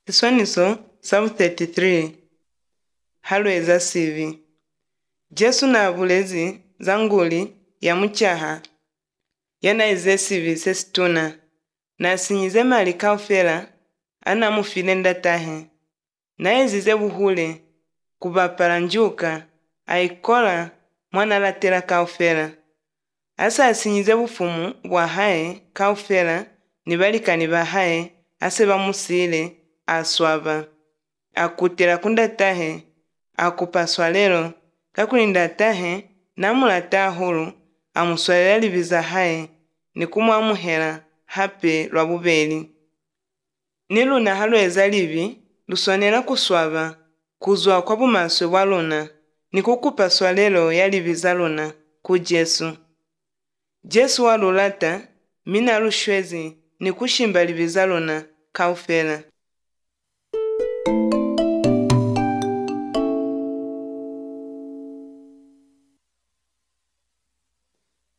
Isoniso Psalm 33 halweza sivi. Jesu na bulezi zanguli ya muchaha yanaize sivi sesituna na asinyize mali kaufela anamufile ndatahe na ezize buhule kubapala njuka aikola mwana latela kaufela asa asinyize bufumu bwa hae kaufela ni balikani ba hae ase bamusile aswaba akutela kundatahe akupaswa lelo kakulinda tahe namulata hulu amuswalela libiza hae ni kumwamuhela hape lwa bubeli. Niluna halweza libi lusonela kuswaba kuzwa kwa bumaswe bwa luna ni kukupaswa lelo ya libiza luna ku Jesu. Jesu walulata mina lushwezi ni kushimba libiza luna kaufela.